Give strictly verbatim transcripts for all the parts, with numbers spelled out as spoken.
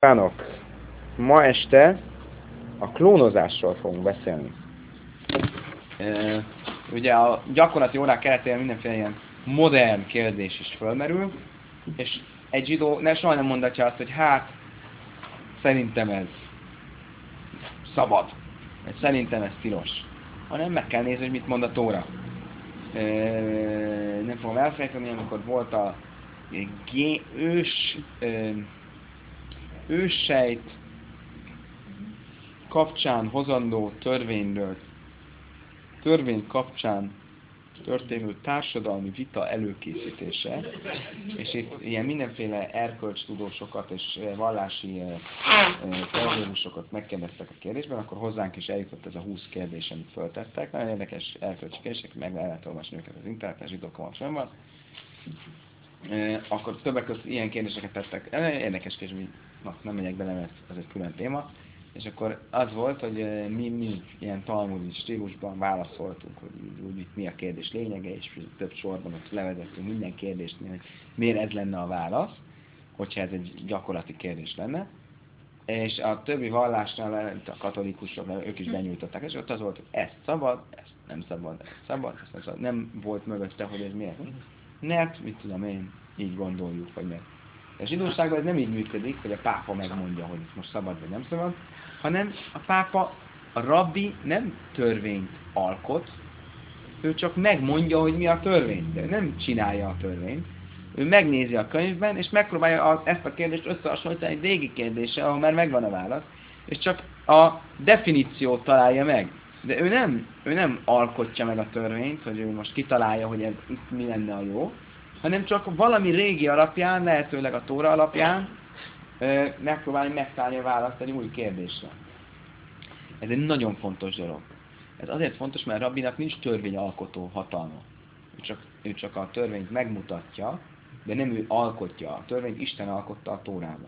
Kívánok! Ma este a klónozásról fogunk beszélni. E, ugye a gyakorlati órák keretében mindenféle ilyen modern kérdés is fölmerül, és egy zsidó ne, soha nem mondatja azt, hogy hát, szerintem ez szabad, vagy szerintem ez tilos, hanem meg kell nézni, hogy mit mond a Tóra. E, nem fogom elfelejteni, amikor volt a G- ős e, őssejt kapcsán hozandó törvényről, törvény kapcsán történő társadalmi vita előkészítése, és itt ilyen mindenféle erkölcstudósokat és vallási teológusokat megkérdeztek a kérdésben, akkor hozzánk is eljutott ez a húsz kérdés, amit föltettek. Nagyon érdekes erkölcsi kérdések, meg lehet olvasni őket az interneten, zsidókon fönn van. Akkor többek között ilyen kérdéseket tettek. Érdekes kérdés, na, nem megyek bele, mert ez egy külön téma. És akkor az volt, hogy mi, mi ilyen talmudi stílusban válaszoltunk, hogy úgy, mi a kérdés lényege, és több sorban ott levezettünk minden kérdésnél, hogy miért ez lenne a válasz, hogyha ez egy gyakorlati kérdés lenne. És a többi vallásnál, a katolikusok, ők is benyújtották, és ott az volt, hogy ezt szabad, ezt nem szabad, ezt szabad, ezt nem szabad. Nem volt mögötte, hogy ez miért. Mert, mit tudom én, így gondoljuk, vagy miért. A zsidóságban ez nem így működik, hogy a pápa megmondja, hogy ez most szabad vagy nem szabad, hanem a pápa, a rabbi nem törvényt alkot, ő csak megmondja, hogy mi a törvény, de nem csinálja a törvényt. Ő megnézi a könyvben, és megpróbálja a, ezt a kérdést összehasonlítani egy régi kérdéssel, ahol már megvan a válasz, és csak a definíciót találja meg. De ő nem, ő nem alkotja meg a törvényt, hogy ő most kitalálja, hogy ez itt mi lenne a jó, hanem csak valami régi alapján, lehetőleg a Tóra alapján megpróbálni megtalálni a választ egy új kérdésre. Ez egy nagyon fontos dolog. Ez azért fontos, mert a rabbinak nincs törvényalkotó hatalma. Ő csak, ő csak a törvényt megmutatja, de nem ő alkotja. A törvényt Isten alkotta a Tórában.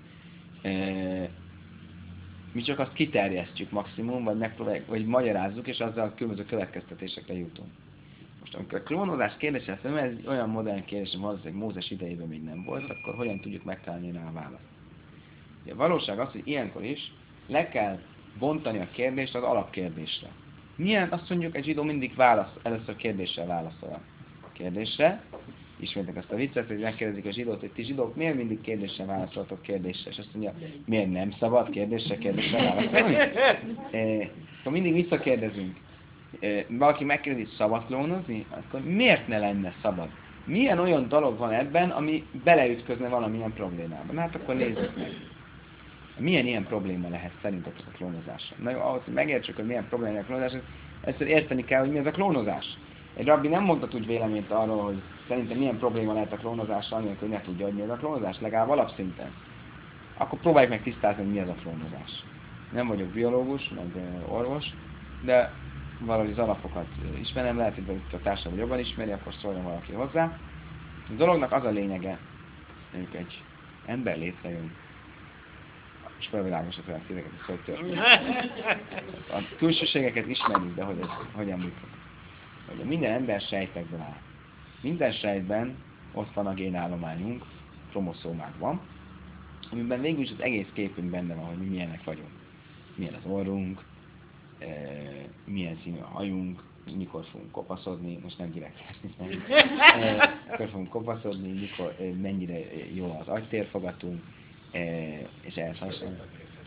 Mi csak azt kiterjesztjük maximum, vagy megpróbáljuk, vagy magyarázzuk, és azzal különböző következtetésekre jutunk. Most amikor a klónozás kérdése, ez egy olyan modern kérdés, hogy valószínűleg Mózes idejében még nem volt, akkor hogyan tudjuk megtalálni rá a választ? A valóság az, hogy ilyenkor is le kell bontani a kérdést az alapkérdésre. Milyen, azt mondjuk, egy zsidó mindig válasz, először kérdéssel válaszol a kérdésre. Ismétek azt a viccet, hogy megkérdezik a zsidót, hogy ti zsidók miért mindig kérdéssel válaszoltok kérdéssel? És azt mondja, miért nem szabad kérdéssel kérdéssel válaszolni? E, akkor mindig visszakérdezünk. E, valaki megkérdezi, szabad klónozni? Akkor miért ne lenne szabad? Milyen olyan dolog van ebben, ami beleütközne valamilyen problémában? Hát akkor nézzük meg. Milyen ilyen probléma lehet szerintetek a klónozással? Na jó, ahhoz, hogy megértsük, hogy milyen probléma a klónozás, először érteni kell, hogy mi ez a klónozás. Egy rabbi nem mondhat úgy véleményt arról, hogy szerintem milyen probléma lehet a klónozással, amikor ne tudja, hogy mi ez a klónozás, legalább alapszinten. Akkor próbáljuk meg tisztázni, hogy mi ez a klónozás. Nem vagyok biológus, meg orvos, de valahogy az alapokat ismerem, lehet, hogy a társadalom jobban ismeri, akkor szóljon valaki hozzá. A dolognak az a lényege, hogy egy ember létrejön, és felvilágosat olyan szíveket, hogy hogy történik. A külsőségeket ismerjük, de hogy ez hogyan működik. Hogy minden ember sejtekből áll. Minden sejtben ott van a génállományunk, kromoszómákban, amiben végül is az egész képünk benne van, hogy mi milyenek vagyunk. Milyen az orrunk, e, milyen színű a hajunk, mikor fogunk kopaszodni, most nem direkt nem. E, mikor fogunk kopaszodni, mikor, e, mennyire jó az agytérfogatunk, e, és ehhez hasonló.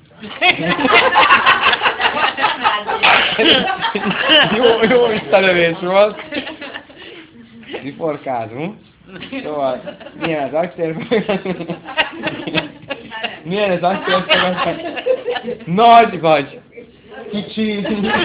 jó, jó visszalövés volt. Riporkázunk. Szóval, milyen az agytérfogatunk? Milyen az agytérfogatunk? Nagy vagy! Kicsi!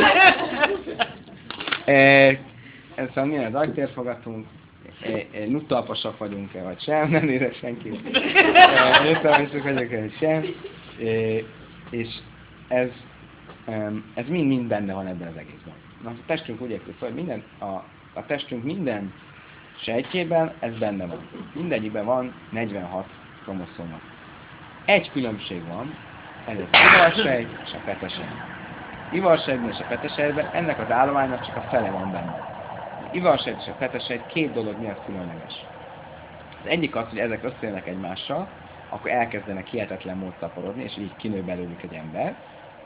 e, szóval milyen az agytérfogatunk? E, Nuttalpasak vagyunk-e, vagy sem? Nem nézek senkit. E, Nuttalpasak vagyok-e, vagy sem? E, és ez ez mind-mind benne van ebben az egészben. Na, a testünk úgy épül fel, hogy minden, a, a testünk minden sejtjében ez benne van. Mindegyikben van negyvenhat kromoszóma. Egy különbség van, ez az ivarsejt és a petesejt. Ivarsejtben és a petesejtben ennek az állománynak csak a fele van benne. Az ivarsejt és a petesejt két dolog miatt különleges. Az egyik az, hogy ezek összejönnek egymással, akkor elkezdenek hihetetlen mód szaporodni, és így kinő belőlük egy ember.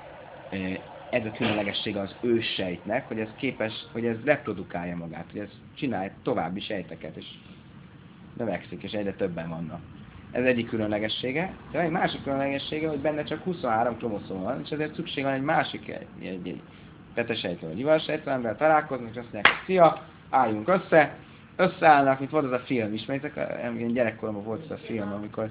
Ez a különlegessége az őssejtnek, hogy ez képes, hogy ez reprodukálja magát, hogy ez csinál további sejteket, és növekszik, és egyre többen vannak. Ez egyik különlegessége. De egy másik különlegessége, hogy benne csak huszonhárom kromoszóm van, és ezért szükség van egy másik, egy, egy, egy petesejtről, vagy ivarsejtről, amivel találkoznak, és azt mondják, hogy szia, álljunk össze, összeállnak, mint volt az a film, ismeritek? Ilyen gyerekkoromban volt az a film, amikor...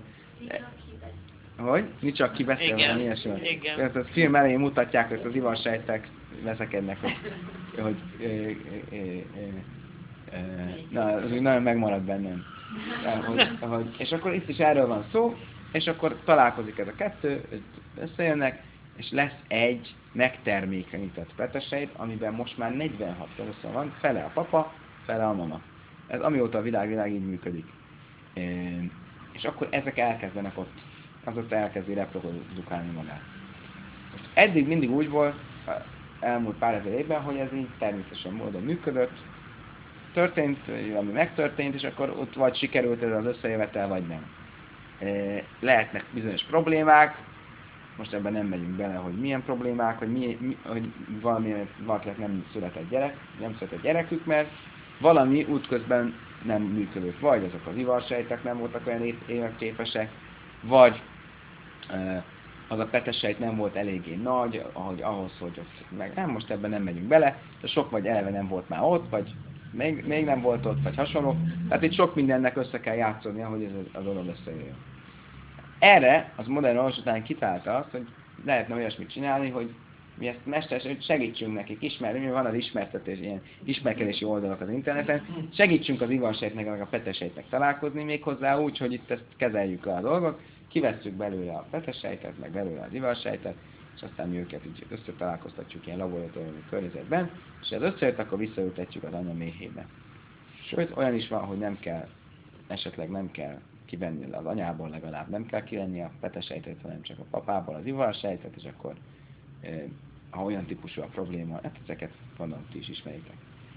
Hogy? Nincs csak ki beszél, valami ilyesmi. Igen. Az film elején mutatják, hogy az ivarsejtek veszekednek, hogy... hogy ö, ö, ö, ö, ö, na, az úgy nagyon megmarad bennem. Hogy, hogy, és akkor itt is erről van szó, és akkor találkozik ez a kettő, összejönnek, és lesz egy megtermékenyített petesejt, amiben most már negyvenhat kromoszóm van, fele a papa, fele a mama. Ez amióta a világ, világ így működik. E, és akkor ezek elkezdenek ott, azóta elkezdi reprodukálni magát. Most eddig mindig úgy volt, elmúlt pár ezer évben, hogy ez így természetesen módon működött, történt, ami megtörtént, és akkor ott vagy sikerült ez az összejövetel, vagy nem. E, lehetnek bizonyos problémák, most ebben nem megyünk bele, hogy milyen problémák, hogy, mi, mi, hogy valami, valakinek nem született gyerek, nem született gyerekük, mert valami útközben nem működött. Vagy azok az ivarsejtek nem voltak olyan életképesek, vagy e, az a petesejt nem volt eléggé nagy, ahogy ahhoz, hogy ott meg... Nem, most ebben nem megyünk bele, de sok vagy eleve nem volt már ott, vagy még, még nem volt ott, vagy hasonló. Tehát itt sok mindennek össze kell játszani, hogy ez a dolog összejöjjön. Erre az modern orvos után kitalálta azt, hogy lehetne olyasmit csinálni, hogy mi ezt mesterségesen segítsünk nekik ismerni, mi van az ismertetés, ilyen ismerkedési oldalak az interneten, segítsünk az ivarsejtnek, meg a petesejtnek találkozni, méghozzá úgy, hogy itt ezt kezeljük le a dolgot, kivesszük belőle a petesejtet, meg belőle az ivarsejtet, és aztán mi őket így összetalálkoztatjuk ilyen laboratóriumi környezetben, és ez összejött, akkor visszaültetjük az anya méhébe. Sőt, olyan is van, hogy nem kell, esetleg nem kell kivenni az anyából, legalább nem kell kivenni a petesejtet, hanem csak a papából az ivarsejtet, és akkor eh, ha olyan típusú a probléma, hát ezeket gondolom ti is ismeritek.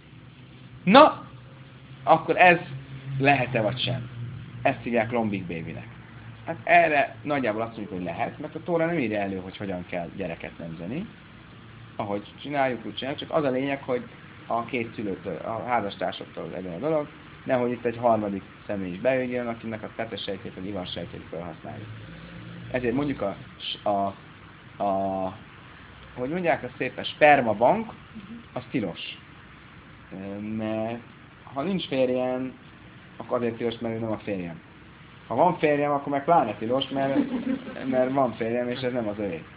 Na, akkor ez lehet-e vagy sem? Ezt hívják lombik babynek. Hát erre nagyjából azt mondjuk, hogy lehet, mert a Tóra nem írja elő, hogy hogyan kell gyereket nemzeni. Ahogy csináljuk, úgy csináljuk, csak az a lényeg, hogy a két szülőtől, a házastársaktól legyen a dolog, nehogy itt egy harmadik személy is bejöjjön, akinek a petesejtét vagy ivarsejtét felhasználjuk. Ezért mondjuk a, a, a hogy mondják a szépen, spermabank, az tilos. Mert ha nincs férjem, akkor azért tilos, mert ő nem a férjem. Ha van férjem, akkor meg pláne tilos, mert, mert van férjem, és ez nem az övé.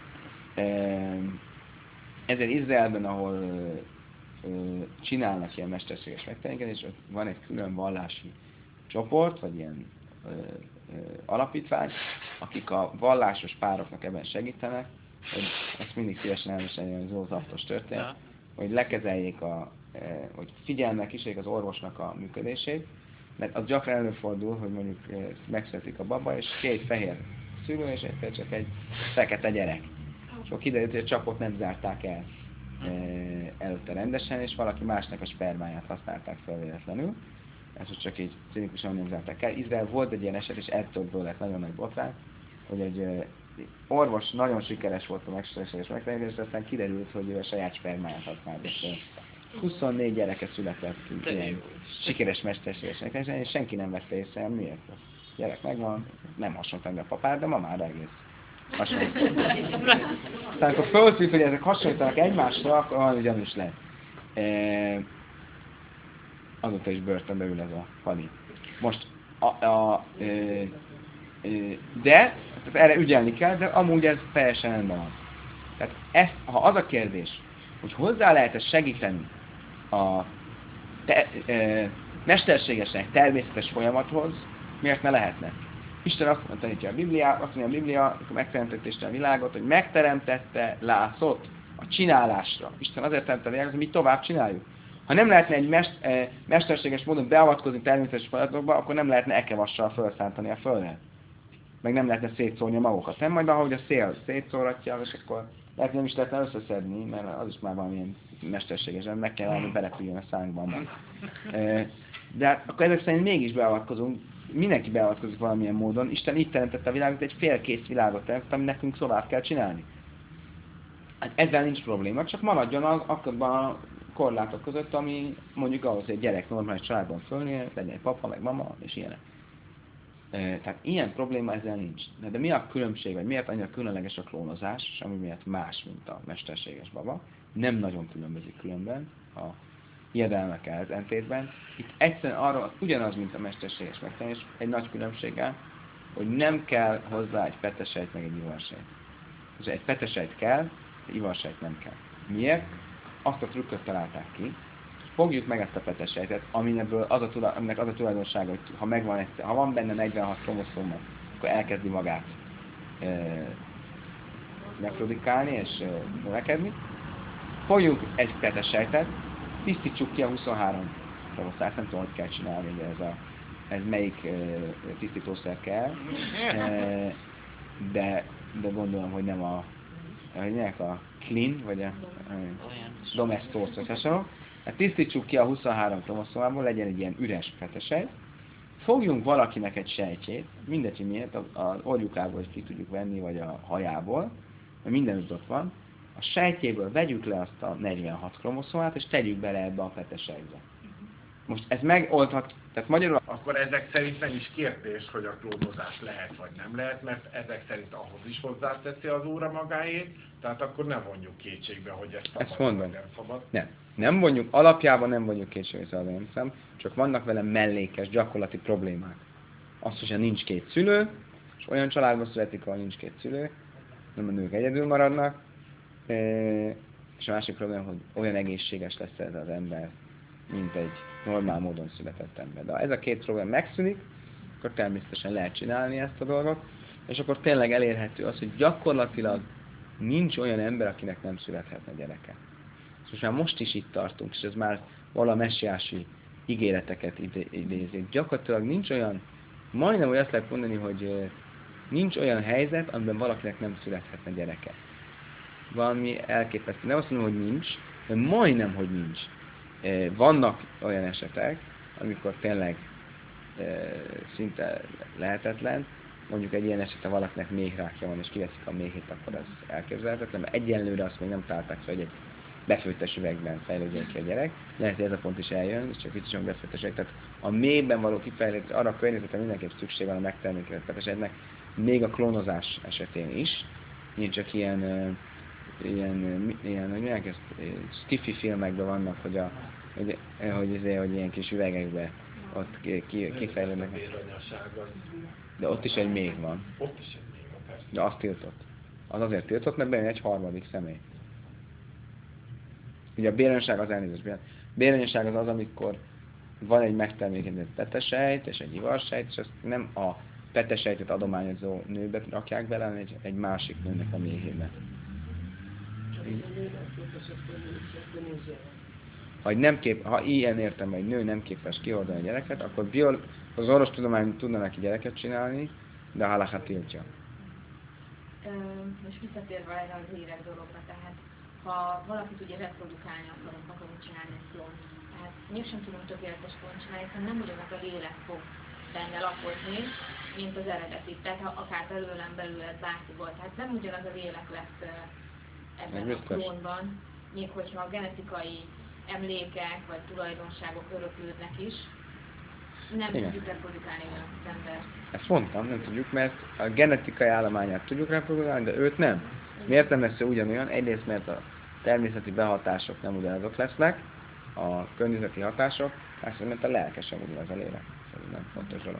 Ezért Izraelben, ahol csinálnak ilyen mesterséges megtermékenyítést, ott van egy külön vallási csoport, vagy ilyen ö, ö, alapítvány, akik a vallásos pároknak ebben segítenek, hogy ezt mindig szívesen elmesélni, hogy zózaftos történet, hogy lekezeljék, a, e, hogy figyelmek, kísérjék az orvosnak a működését, mert az gyakran előfordul, hogy mondjuk megszületik a baba, és két fehér szülő, és egyszer csak egy fekete gyerek. És akkor kiderült, hogy a csapot nem zárták el e, előtte rendesen, és valaki másnak a spermáját használták fel véletlenül. Ez most csak így cinikusan nem zárták el. Izrael volt egy ilyen eset, és ettől lett nagyon nagy botrány, hogy egy e, orvos nagyon sikeres volt a mesterséges megtermékenyetés, és aztán kiderült, hogy ő a saját spermáját használt. huszonnégy gyereke született ilyen sikeres mesterséges megtermékenyetés, és senki nem vette észre, miért. A gyerek megvan, nem hasonlít meg a papára, de mamára egész hasonlít. Aztán akkor föltűnt, hogy ezek hasonlítanak egymásra, akkor valami gyanús lett. E, azóta is börtönbe ül ez a Pani. Most a, a e, de erre ügyelni kell, de amúgy ez teljesen rendben van. Tehát ezt, ha az a kérdés, hogy hozzá lehet-e segíteni a te, e, mesterségesnek természetes folyamathoz, miért ne lehetne? Isten azt mondta, hogy a Biblia, azt mondja a Biblia, amikor megteremtette a világot, hogy megteremtette lászot a csinálásra. Isten azért teremtette a világot, hogy mi tovább csináljuk. Ha nem lehetne egy mest, e, mesterséges módon beavatkozni természetes folyamatokba, akkor nem lehetne ekevassal felszántani a földre. Meg nem lehetne szétszórni a magokat. Nem majd ahogy a szél szétszóratja, és akkor lehet nem is lehetne összeszedni, mert az is már valamilyen mesterséges, meg kell állni, beleküljön a szánkban. De hát akkor ezek szerint mégis beavatkozunk, mindenki beavatkozik valamilyen módon. Isten így teremtette a világot, egy félkész világot teremtett, ami nekünk tovább kell csinálni. Hát ezzel nincs probléma, csak maradjon az akkordban a korlátok között, ami mondjuk ahhoz, hogy egy gyerek normális családban fölnél, legyen egy papa, meg mama, és ilyenek. Tehát ilyen probléma ezzel nincs. De, de mi a különbség, vagy miért annyira különleges a klónozás, és ami miért más, mint a mesterséges baba? Nem nagyon különbözik különben a hiedelmek ellentétben. Itt egyszerűen arra ugyanaz, mint a mesterséges megtanulás, egy nagy különbséggel, hogy nem kell hozzá egy petesejt, meg egy ivarsejt. És egy petesejt kell, egy ivarsejt nem kell. Miért? Azt a trükköt találták ki, fogjuk meg ezt a petesejtet, aminek az a, aminek az a tulajdonsága, hogy ha, megvan egyszer, ha van benne negyvenhat kromoszóma, akkor elkezdi magát e, reprodukálni és e, növekedni. Fogjuk egy petesejtet, tisztítsuk ki a huszonhárom kromoszómát, nem tudom, hogy kell csinálni, de ez, a, ez melyik e, tisztítószer kell, e, de, de gondolom, hogy nem a, hogy a clean, vagy a, a domestos, vagy hasonló. Hát tisztítsuk ki a huszonhárom kromoszómából, legyen egy ilyen üres petesejt. Fogjunk valakinek egy sejtjét, mindegy, hogy miért, az orjukából is ki tudjuk venni, vagy a hajából, mert mindenütt ott van. A sejtjéből vegyük le azt a negyvenhat kromoszómát, és tegyük bele ebbe a petesejtbe. Most ez megoldhat, tehát magyarul... Akkor ezek szerint nem is kérdés, hogy a klónozás lehet vagy nem lehet, mert ezek szerint ahhoz is hozzáteszi az óra magáét, tehát akkor nem vonjuk kétségbe, hogy ez szabad, ezt mondom. nem szabad. Nem. Nem vonjuk, alapjában nem vonjuk kétségbe, szabad, nem szám, csak vannak vele mellékes, gyakorlati problémák. Az, hogyha nincs két szülő, és olyan családban születik, ahol nincs két szülő, nem a nők egyedül maradnak, és a másik probléma, hogy olyan egészséges lesz ez az ember, mint egy normál módon született ember. De ha ez a két probléma megszűnik, akkor természetesen lehet csinálni ezt a dolgot, és akkor tényleg elérhető az, hogy gyakorlatilag nincs olyan ember, akinek nem születhetne gyereke. És most már most is itt tartunk, és ez már vala messiási ígéreteket idézik. Gyakorlatilag nincs olyan, majdnem, hogy azt lehet mondani, hogy nincs olyan helyzet, amiben valakinek nem születhetne gyereke. Valami elképesztő. Nem azt mondom, hogy nincs, de majdnem, hogy nincs. Vannak olyan esetek, amikor tényleg szinte lehetetlen, mondjuk egy ilyen esetben valakinek méhrákja van, és kiveszik a méhét, akkor ez elképzelhetetlen, mert egyenlőre azt még nem találták fel, hogy egy befőttes üvegben fejlődjön ki a gyerek. Lehet, hogy ez a pont is eljön, és csak biztosan befőttes üveg. Tehát a méhben való kifejlődés, arra a környezetre mindenképp szükség van a megtermékezetnek, még a klónozás esetén is. Én csak ilyen, ilyen, ilyen hogy milyen ezt, skifi filmekben vannak, hogy, a, hogy, hogy, hogy, hogy ilyen kis üvegekben ott kifejlődnek. De ott is egy méh van. Ott is egy méh van, persze. De azt tiltott. Az azért tiltott, mert bejön egy harmadik személy. Ugye a béranyaság az elnézést. Béranyaság az az, amikor van egy megtermékenyített petesejt és egy ivarsejt, és ezt nem a petesejtet adományozó nőbe rakják bele, hanem egy, egy másik nőnek a méhébe. Ha, nem kép, ha ilyen értem, hogy egy nő nem képes kihordani a gyereket, akkor biol, az orvostudomány tudna neki gyereket csinálni, de a halakha tiltja. Most visszatérve erre az érek dologra, tehát ha valakit ugye reprodukálni akarunk, akarunk csinálni egy klónt, tehát mégsem tudunk tökéletes klónt csinálni, hiszen nem ugyanaz a lélek fog benne lakozni, mint az eredeti. Tehát ha akár belőlem belül ez bárkiból, tehát nem ugyanaz a lélek lesz ebben a klónban, még hogyha a genetikai emlékek vagy tulajdonságok öröklődnek is, nem Igen. tudjuk reprodukálni az embert. Ezt mondtam, nem tudjuk, mert a genetikai állományát tudjuk reprodukálni, de őt nem. Miért nem lesz ő ugyanolyan? Egyrészt, mert a természeti behatások nem ugyanazok lesznek, a környezeti hatások, másrészt, mert a lelke sem ugyanaz a lélek. Ez nem fontos dolog.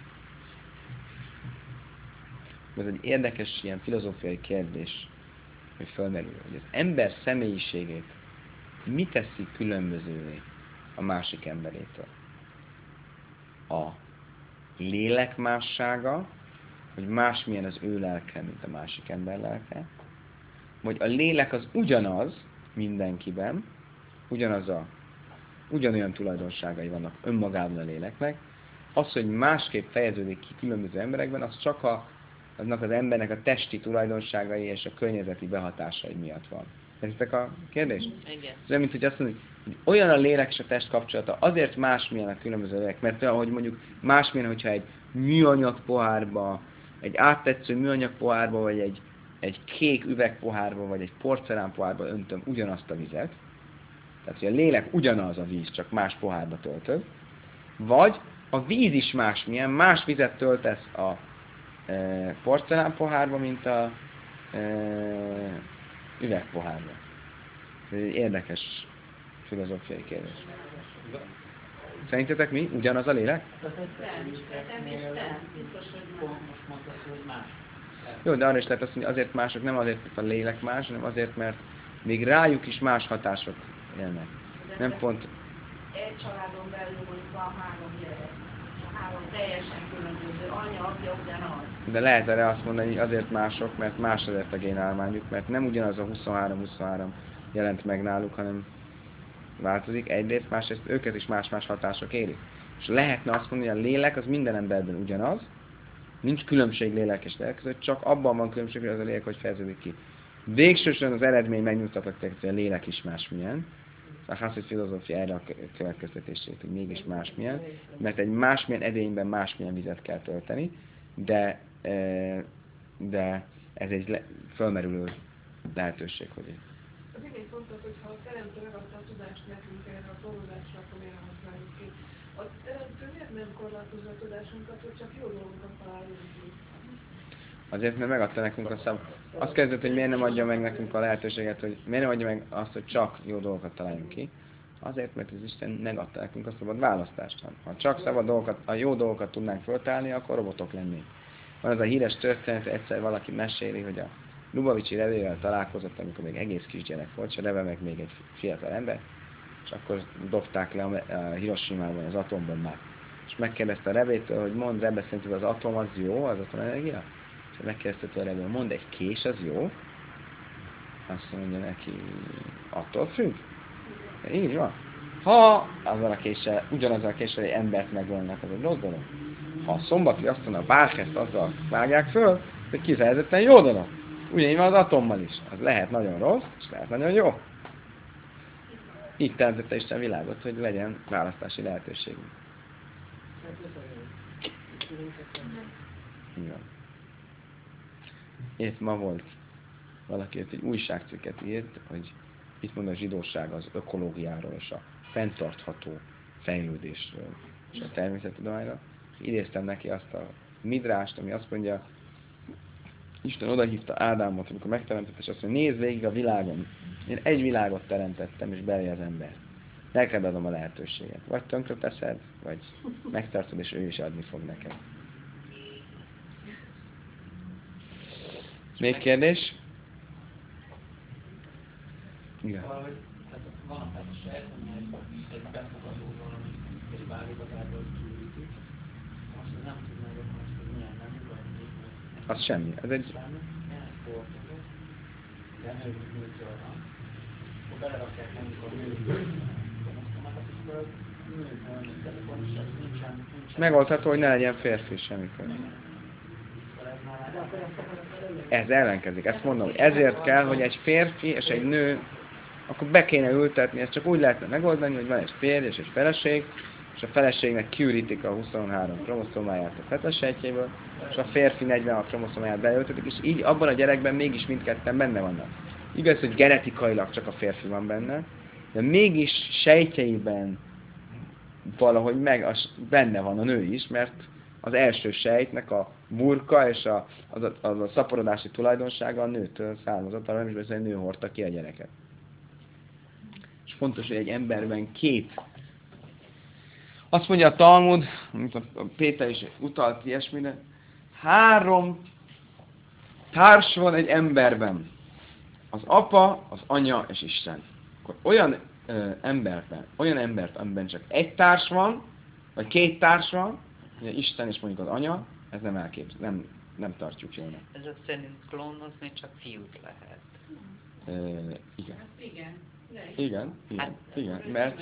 Ez egy érdekes ilyen filozófiai kérdés, hogy fölmerül, hogy az ember személyiségét mi teszi különbözővé a másik emberétől? A lélek mássága, hogy másmilyen az ő lelke, mint a másik ember lelke, vagy a lélek az ugyanaz mindenkiben, ugyanaz a, ugyanolyan tulajdonságai vannak önmagában a léleknek, az, hogy másképp fejeződik ki különböző emberekben, az csak a, aznak az embernek a testi tulajdonságai és a környezeti behatásai miatt van. Értitek a kérdést? Igen. Ez olyan, mint hogy azt mondjuk, hogy olyan a lélek és a test kapcsolata, azért másmilyen a különböző lélek, mert ahogy mondjuk másmilyen, hogyha egy műanyag pohárba, egy áttetsző műanyag pohárba, vagy egy, egy kék üvegpohárba, vagy egy porcelán pohárba öntöm ugyanazt a vizet, tehát hogy a lélek ugyanaz a víz, csak más pohárba töltöd, vagy a víz is másmilyen, más vizet töltesz a e, porcelán pohárba, mint a e, üvegpohárba. Ez egy érdekes filozófiai kérdés. Szerintetek mi? Ugyanaz a lélek? Jó, de arra is lehet azt mondani, azért mások, nem azért, mert a lélek más, hanem azért, mert még rájuk is más hatások élnek. Nem pont... Egy családon belül mondjuk van három gyerek. A három teljesen különböző. Anya, apja ugyanaz. De lehet erre azt mondani, hogy azért mások, mert más azért a génállományuk, mert nem ugyanaz a huszonhárom huszonhárom jelent meg náluk, hanem változik egyrészt, másrészt őket is más-más hatások érik. És lehetne azt mondani, hogy a lélek az minden emberben ugyanaz, nincs különbség lélek és lélek között, csak abban van különbség, hogy az a lélek hogy fejeződik ki. Végsősorban az eredmény megnyugtatott téged, hogy a lélek is másmilyen. A Hasszid filozófia erre a következtetését, hogy mégis másmilyen, mert egy másmilyen edényben másmilyen vizet kell tölteni, de, de ez egy le, fölmerülő lehetőség, hogy Az imént mondtad, hogy ha a teremtő megadta a tudást nekünk erre a dolgozásra, akkor miért nem használjuk ki? A teremtő miért nem korlátozza a tudásunkat, hogy csak jó dolgokat találjunk ki? Azért, mert megadta nekünk a szab... Azt kezdett, hogy miért nem adja meg nekünk a lehetőséget, hogy miért nem adja meg azt, hogy csak jó dolgokat találjunk ki. Azért, mert az Isten megadta nekünk a szabad választást. Ha csak szabad dolgokat, a jó dolgokat tudnánk föltálni, akkor robotok lennénk. Van az a híres történet, egyszer valaki meséli, hogy a Lubavicsi Revével találkozott, amikor még egész kisgyerek volt, és a Reve meg még egy fiatal ember, és akkor dobták le a Hiroshimában az atombombát. És megkérdezte a Revétől, hogy mondd, Rebe, szerinted az atom az jó, az atomenergia? És megkérdezte tőle, hogy mondd, egy kés az jó? Azt mondja neki, attól függ. De így van. Ha azzal a késsel, ugyanazzal a késsel egy embert megölnek, az egy rossz dolog. Ha a szombati asztalon a Bárkeszt azzal vágják föl, hogy kifejezetten jó dolog. Ugyanígy van az atommal is. Az lehet nagyon rossz, és lehet nagyon jó. Így teremtette Isten világot, hogy legyen választási lehetőségünk. Igen. Épp ma volt valaki, egy újságcikket írt, hogy itt mond a zsidóság az ökológiáról és a fenntartható fejlődésről és a természettudományról. Idéztem neki azt a midrást, ami azt mondja, Isten odahívta Ádámot, amikor megteremtett, és azt mondja, nézd végig a világon. Én egy világot teremtettem, és belé az ember. Neked adom a lehetőséget. Vagy tönkre teszed, vagy megtartod, és ő is adni fog neked. Még kérdés? Igen. Valahogy, tehát van a felség, ami egy, egy befogadó valami, egy válogatából kiürítik. Azt nem tudná, hogy akkor azt, hogy milyen nem ugadni. Az semmi. Ez egy... Semmi, ilyen sportoló, de női nőtől van. Akkor belerakják mondjuk a női azt a föld, nőből, de akkor is ez nincsen, nincsen. Megoldható, hogy ne legyen férfi semmikor. Ez ellenkezik. Ezt mondom, hogy ezért kell, hogy egy férfi és egy nő, akkor be kéne ültetni, ezt csak úgy lehetne megoldani, hogy van egy férj és egy feleség, és a feleségnek kiürítik a huszonhárom kromoszomáját a fetesejtjéből, és a férfi negyvenhat kromoszomáját beültetik, és így abban a gyerekben mégis mindketten benne vannak. Igaz, hogy genetikailag csak a férfi van benne, de mégis sejtjeiben valahogy meg az, benne van a nő is, mert az első sejtnek a burka és a, az, a, az a szaporodási tulajdonsága a nőtől származott, arra nem is beszél, hogy nő hordta ki a gyereket. És fontos, hogy egy emberben két. Azt mondja a Talmud, amit a Péter is utalt ilyesmire, három társ van egy emberben. Az apa, az anya és Isten. Akkor olyan ö, emberben, olyan embert, amiben csak egy társ van, vagy két társ van, ugye Isten és mondjuk az anya, ez nem elképzelhető, nem nem tartjuk jónak. Ezek szerint klónozni csak fiút lehet. E, igen. Hát igen. Igen, igen, igen, mert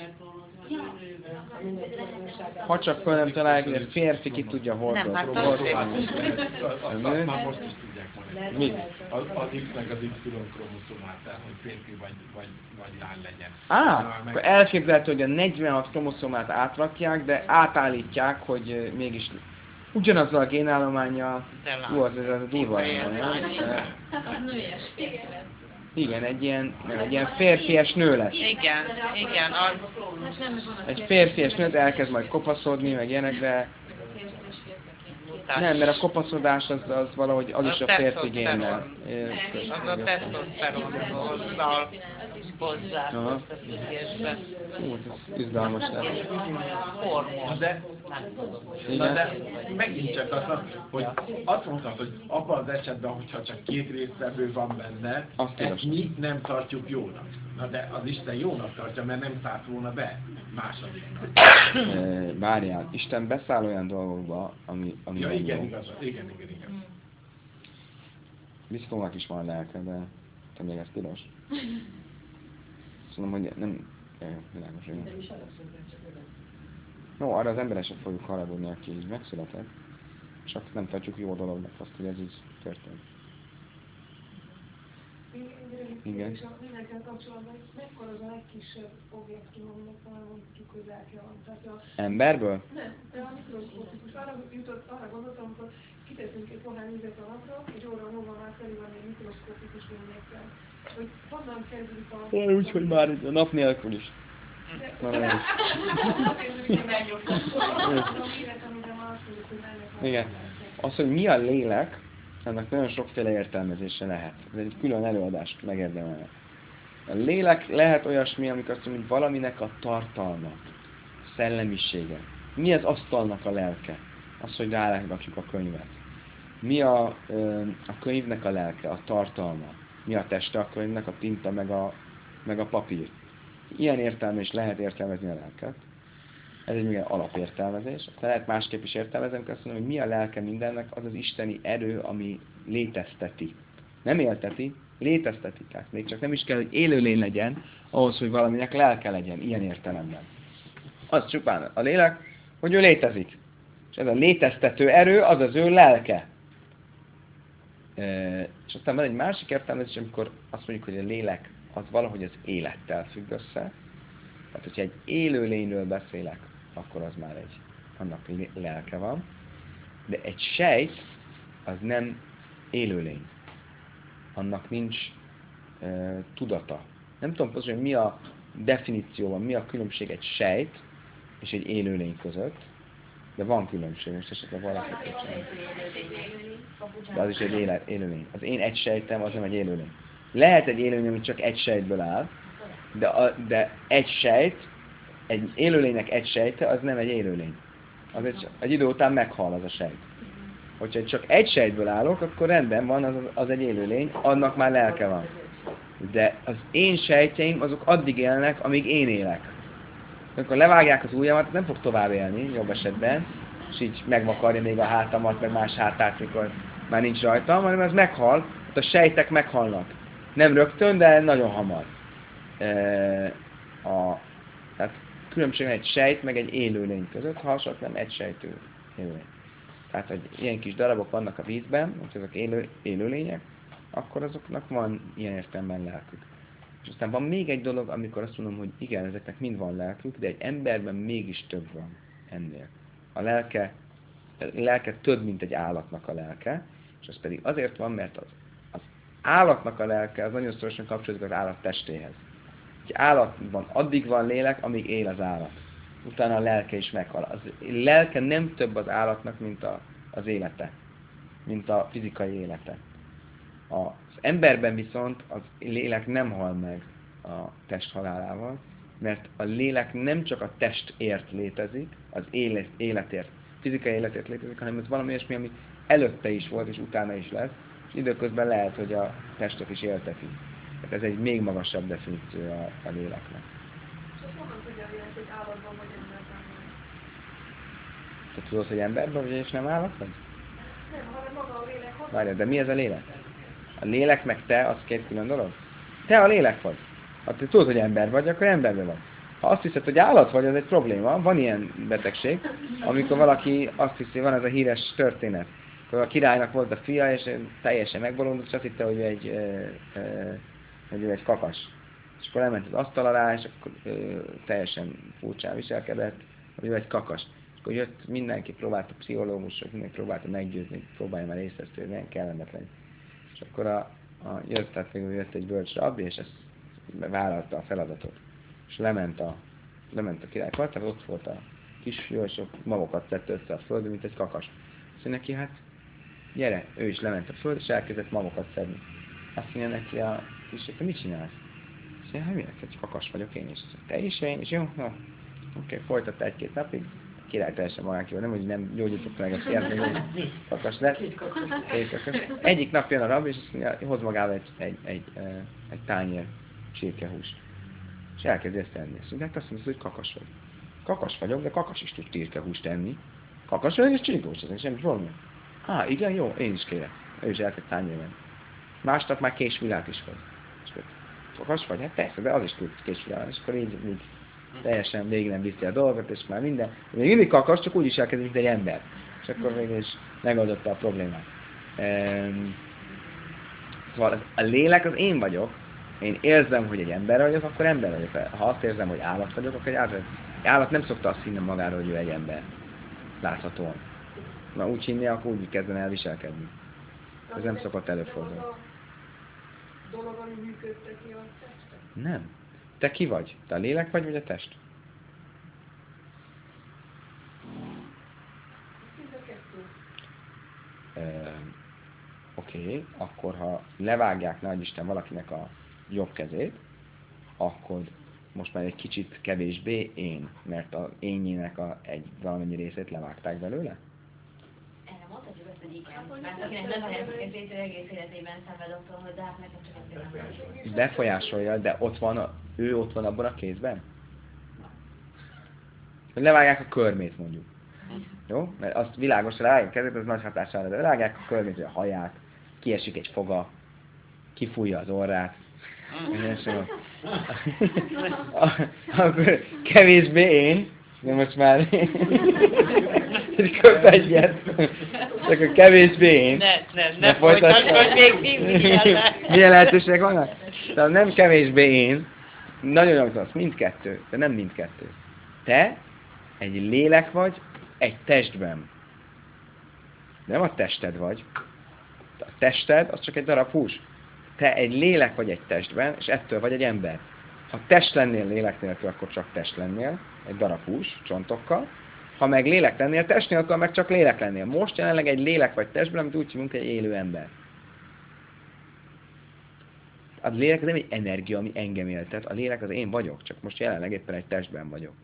Ja. ha csak föl nem találják, hogy a férfi ki tudja hordozni. Nem, hát hordozni. Azt, azt, azt már most is tudják mondani. Mit? Az, az X meg az Y kromoszomát, tehát hogy férfi vagy, vagy, vagy lány legyen. Á, akkor elképzelhető, hogy a negyvenhat kromoszomát átrakják, de átállítják, hogy eh, mégis ugyanazzal a génállománnyal, De lány. jó, az, az, az durva Ilyen lenne, lány. nem? Eh, Az nőies férfi lesz. Igen, egy ilyen, nem, egy ilyen férfies nő lesz. Igen, igen, az... Hát nem van a Egy férfi, férfies meg nőt elkezd majd kopaszodni, meg ilyenek, de meg a férfi és férfiként két. nem, mert a kopaszodás az, az valahogy az is a férfi tesztoszteron. génnel. Az a tesztoszteronhoz hozzá Aha. összefüggésbe. Hú, ez izgalmas lesz. Hormon. Na de, Nem tudom, hogy na Igen. de megint csak azt, hogy azt mondtad, hogy abban az esetben, hogyha csak két résztvevő van benne, Azt ezt tilos. mi nem tartjuk jónak. Na de az Isten jónak tartja, mert nem szállt volna be másodiknak. Eh, Várjál, Isten beszáll olyan dolgokba, ami, ami Ja, nem igen, jó. igaz, igen, igen, igen. Viszkonnak is van lelke, de te még ez tilos. Azt mondom, hogy nem... Ja, jó, világos, igen. No, arra az emberre sem fogjuk haragudni, aki így megszületett. Csak nem tartjuk jó dolognak azt, hogy ez így történt. Igen. És a lélekkel kapcsolatban mekkora az a legkisebb objektum, aminek talán mondjuk, hogy lelke van. Tehát a, Emberből? nem, de a mikroszkopikus. Arra, jutott, arra gondoltam, amikor kiteszünk egy pohár vizet a napra, egy óra múlva már teli van egy mikroszkopikus lényekkel. Hogy honnan kezdődik a... Olyan úgy, hogy már a nap nélkül is. Na, nem is. Igen. Az, hogy mi a lélek, annak nagyon sokféle értelmezése lehet. Ez egy külön előadást megérdemelne. A lélek lehet olyasmi, amikor azt mondjuk, hogy valaminek a tartalma, a szellemisége. Mi az asztalnak a lelke? Az, hogy rárakjuk a könyvet. Mi a, ö, a könyvnek a lelke, a tartalma? Mi a teste a könyvnek, a tinta meg a, meg a papír? Ilyen értelme is lehet értelmezni a lelket. Ez egy milyen alapértelmezés. Aztán lehet másképp is értelmezni, amikor azt mondom, hogy mi a lelke mindennek, az az isteni erő, ami létezteti. Nem élteti, létezteti. Tehát még csak nem is kell, hogy élőlény legyen, ahhoz, hogy valaminek lelke legyen, ilyen értelemben. Az csupán a lélek, hogy ő létezik. És ez a léteztető erő, az az ő lelke. E, és aztán van egy másik értelmezés, amikor azt mondjuk, hogy a lélek az valahogy az élettel függ össze. Tehát, hogyha egy élőlényről beszélek, akkor az már egy, annak lelke van. De egy sejt, az nem élőlény. Annak nincs e, tudata. Nem tudom pontosan, hogy mi a definícióban, mi a különbség egy sejt és egy élőlény között, de van különbség, és esetleg valaki de az is egy élet, élőlény. Az én egy sejtem, az nem egy élőlény. Lehet egy élőlény, ami csak egy sejtből áll, de, a, de egy sejt, egy élőlénynek egy sejte, az nem egy élőlény. Az egy, egy idő után meghal az a sejt. Hogyha csak egy sejtből állok, akkor rendben van, az, az egy élőlény, annak már lelke van. De az én sejtjeim, azok addig élnek, amíg én élek. Amikor levágják az ujjamat, nem fog tovább élni, jobb esetben, és így megvakarja még a hátamat, meg más hátát, mikor már nincs rajtam, hanem ez meghal, a sejtek meghalnak. Nem rögtön, de nagyon hamar. E, a, tehát különbség egy sejt, meg egy élőlény között, hasonlóan nem egy sejtő élőlény. Tehát, hogy ilyen kis darabok vannak a vízben, hogy azok élő, élőlények, akkor azoknak van ilyen értelemben lelkük. És aztán van még egy dolog, amikor azt mondom, hogy igen, ezeknek mind van lelkük, de egy emberben mégis több van ennél. A lelke, a lelke több, mint egy állatnak a lelke, és az pedig azért van, mert az, az állatnak a lelke az nagyon szorosan kapcsolódik az állat testéhez. Egy állatban addig van lélek, amíg él az állat. Utána a lelke is meghal. Az lelke nem több az állatnak, mint a, az élete, mint a fizikai élete. Az emberben viszont az lélek nem hal meg a test halálával, mert a lélek nem csak a testért létezik, az élet, életért, fizikai életért létezik, hanem ez valami olyasmi, ami előtte is volt, és utána is lesz, és időközben lehet, hogy a testet is élteti. Tehát ez egy még magasabb definíció a, a léleknek. És azt mondom, hogy a lélek egy állatban vagy emberben van. Te tudod, hogy emberben vagy, és nem állat vagy? Nem, hanem maga a lélek Várjál, de mi ez a lélek? A lélek meg te, az két külön dolog? Te a lélek vagy. Ha te tudod, hogy ember vagy, akkor emberben vagy. Ha azt hiszed, hogy állat vagy, az egy probléma. Van ilyen betegség, amikor valaki azt hiszi, van ez a híres történet. Akkor a királynak volt a fia, és teljesen megbolondult, és azt hitte, hogy ő egy, e, e, hogy ő egy kakas. És akkor elment az asztal alá, és akkor e, teljesen furcsán viselkedett, hogy ő egy kakas. És akkor jött mindenki, próbálta pszichológusok, mindenki próbálta meggyőzni, próbálja már észrezni, hogy nem kellemetlen. És akkor a, a, jött, tehát még jött egy bölcs rabbi, és ezt vállalta a feladatot. És lement a, lement a király kartába, ott volt a kisfiú, és ott magokat szedte össze a földön, mint egy kakas. Azt mondja neki, hát gyere, ő is lement a föld, és elkezdett magokat szedni. Azt mondja neki a kisfiú, te mit csinálsz? Azt mondja, hát miért? Egy kakas vagyok én is. Te is, én is, jó? No. Oké, okay, folytatta egy-két napig. A király teljesen magán kívül, nem, hogy nem gyógyított meg a kérdni, hogy kakas lett. Egyik nap jön a rab, és azt mondja, hoz magával egy, egy, egy, egy, egy tányér csirkehúst. És elkezdi ezt enni. Azt mondja, hát azt mondja, hogy kakas vagy. Kakas vagyok, de kakas is tud csirkehúst enni. Kakas vagy, és csirkehúst, ez semmi probléma. Á, igen, jó, én is kérek. Ő is elkezd tányérben. Másnap már késvilát is hoz. És akkor, kakas vagy? Hát persze, de az is tud késvilát. És akkor így, így teljesen végig nem viszi a dolgot, és már minden. Még mindig kakas, csak úgy is elkezd, mint egy ember. És akkor végül is megoldotta a problémát. Ehm, szóval a lélek az én vagyok. Én érzem, hogy egy ember vagyok, akkor ember vagyok. Ha azt érzem, hogy állat vagyok, akkor egy állat vagyok. Egy állat nem szokta azt hinni magáról, hogy ő egy ember. Láthatóan. Na úgy hinni, akkor úgy kezdene el viselkedni. Ez nem szokott előfordulni. Az a dolog, ami működteti a testet? Nem. Te ki vagy? Te a lélek vagy, vagy a test? Mind a kettő. Uh, Oké, okay. Akkor ha levágják, nagy Isten, valakinek a jobb kezét, akkor most már egy kicsit kevésbé én, mert az énjének a egy valamennyi részét levágták belőle? Erre mondhatjuk azt, hogy igen. Mert akinek nem lehet a kezét, ő egész életében szenved attól, hogy de hát nekem csak egy kezem. Befolyásolja, de ott van, a, ő ott van abban a kézben? Hogy levágják a körmét mondjuk. Jó? Mert azt világos, hogy levágják a kezét, az nagy hatására, de levágják a körmét, a haját, kiesik egy foga, kifújja az orrát. Akkor kevésbé én, de most már egy köp egyet, csak a kevésbé én. Ne, ne, ne folytassd, még mindig. Milyen lehetőségek vannak? Tehát nem kevésbé én, nagyon jól tudsz, mindkettő, de nem mindkettő. Te egy lélek vagy egy testben. Nem a tested vagy. A tested az csak egy darab hús. Te egy lélek vagy egy testben, és ettől vagy egy ember. Ha test lennél lélek nélkül, akkor csak test lennél, egy darab hús, csontokkal. Ha meg lélek lennél, test nélkül, meg csak lélek lennél. Most jelenleg egy lélek vagy testben, amit úgy hívunk, egy élő ember. A lélek az nem egy energia, ami engem éltet. A lélek az én vagyok, csak most jelenleg éppen egy testben vagyok.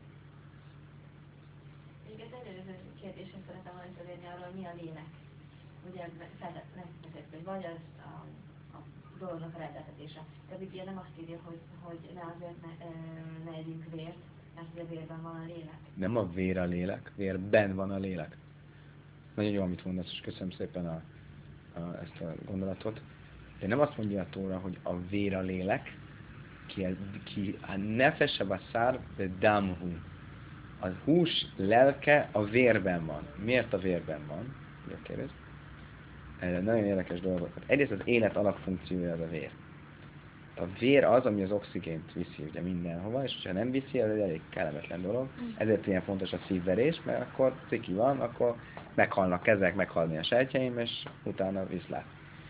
Még az előző kérdésre szeretem volna visszatérni arról, hogy mi a lélek. Ugye megmutatott, hogy vagy az a, a dolognak a rendeltetése. De a Biblia nem azt írja, hogy, hogy ne azért ne, ne együnk vért, mert ugye vérben van a lélek. Nem a vér a lélek, vérben van a lélek. Nagyon jó, amit mondasz, és köszönöm szépen a, a, ezt a gondolatot. De nem azt mondja a Tóra, hogy a vér a lélek, ki, ki a nefesh baszár damhu. A hús lelke a vérben van. Miért a vérben van? Ugye kérdez? Erre nagyon érdekes dolgok. Egyrészt az élet alapfunkciója az a vér. A vér az, ami az oxigént viszi ugye mindenhova, és ha nem viszi, az egy elég kellemetlen dolog. Ezért ilyen fontos a szívverés, mert akkor ciki van, akkor meghalnak kezek, meghalni a sejtjeim, és utána viszlát.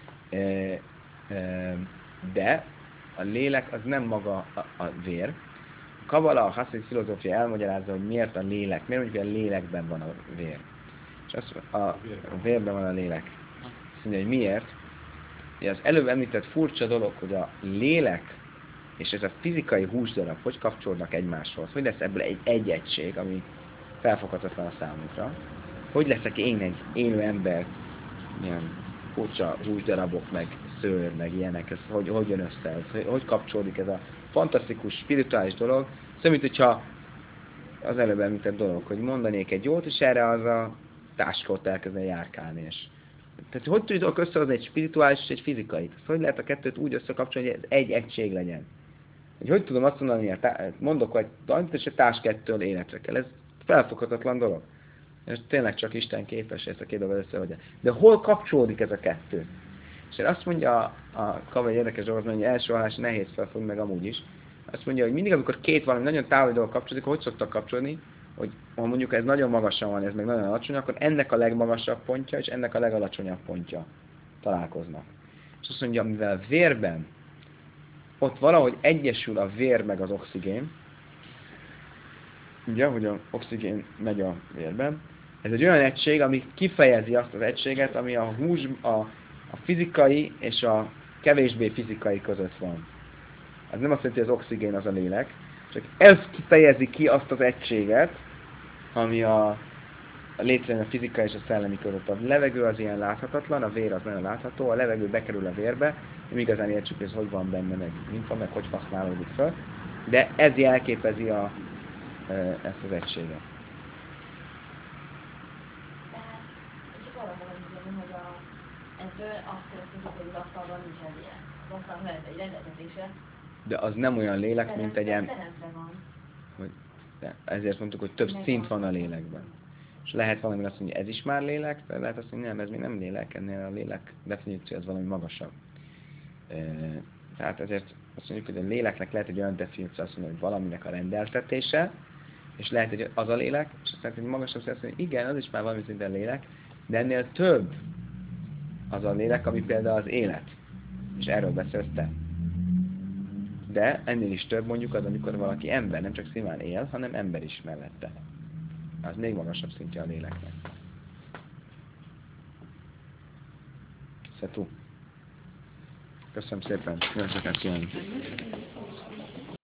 De a lélek az nem maga a, a vér. A Kabala, a haszid filozófia elmagyarázza, hogy miért a lélek, miért mondjuk, hogy a lélekben van a vér. És azt a, a vérben van a lélek. Azt mondja, hogy miért? Ugye az előbb említett furcsa dolog, hogy a lélek és ez a fizikai húsdarab hogy kapcsolódnak egymáshoz. Hogy lesz ebből egy, egy egység, ami felfoghatatlan a számunkra. Hogy leszek én egy élő ember, milyen furcsa húsdarabok, meg szőr, meg ilyenek, ez hogy, hogy jön össze, ez, hogy, hogy kapcsolódik ez a fantasztikus, spirituális dolog. Szóval, mint hogyha az előbb említett dolog, hogy mondanék egy jót, és erre az a táska ott elkezdene járkálni, és Tehát hogy tudjuk összehozni egy spirituális és egy fizikait? Ezt hogy lehet a kettőt úgy összekapcsolni, hogy ez egy egység legyen? Hogy, hogy tudom azt mondani, hogy tá- mondok, hogy tanít, és a társ kettől életre kell. Ez felfoghatatlan dolog. És tényleg csak Isten képes ezt a két dolgot összehozni. De hol kapcsolódik ez a kettő? És azt mondja a, a Kava egy érdekes dolgot, hogy első hallás nehéz felfogni, meg amúgy is. Azt mondja, hogy mindig, amikor két valami nagyon távoli dolog kapcsolódik, hogy szoktak kapcsolni, hogy ha mondjuk ez nagyon magasan van, ez meg nagyon alacsony, akkor ennek a legmagasabb pontja és ennek a legalacsonyabb pontja találkoznak. És azt mondja, mivel vérben ott valahogy egyesül a vér meg az oxigén, ugye, hogy az oxigén megy a vérben, ez egy olyan egység, ami kifejezi azt az egységet, ami a hús, a, a fizikai és a kevésbé fizikai között van. Ez nem azt jelenti, hogy az oxigén az a lélek, csak ez kifejezi ki azt az egységet, ami a, a létrejön a fizikai és a szellemi között. A levegő az ilyen láthatatlan, a vér az nagyon látható, a levegő bekerül a vérbe, nem igazán értsük, hogy ez hogy van benne, meg mint van, meg hogy használódik fel, de ez jelképezi a, ezt az egységet. Tehát csak arra gondolom, hogy a, ebből azt következik, hogy az asztalban nincsen lélek. Az asztalban lehet egy rendeltetése. De az nem olyan lélek, mint egy em... Teremtve van. Hogy, de ezért mondtuk, hogy több szint van a lélekben. És lehet valami azt mondani, hogy ez is már lélek, de lehet azt mondani, nem, ez még nem lélek, ennél a lélek definíció az valami magasabb. E, tehát ezért azt mondjuk, hogy a léleknek lehet egy olyan definíció, azt mondja, hogy valaminek a rendeltetése, és lehet, hogy az a lélek, és azt lehet, hogy magasabb, azt mondja, hogy igen, az is már valami szinten lélek, de ennél több az a lélek, ami például az élet. És erről beszélsz te. De ennél is több mondjuk az, amikor valaki ember, nem csak szimán él, hanem ember is mellette. Az még magasabb szintje a léleknek. Szetú. Köszönöm szépen. Jó sokat kívánok.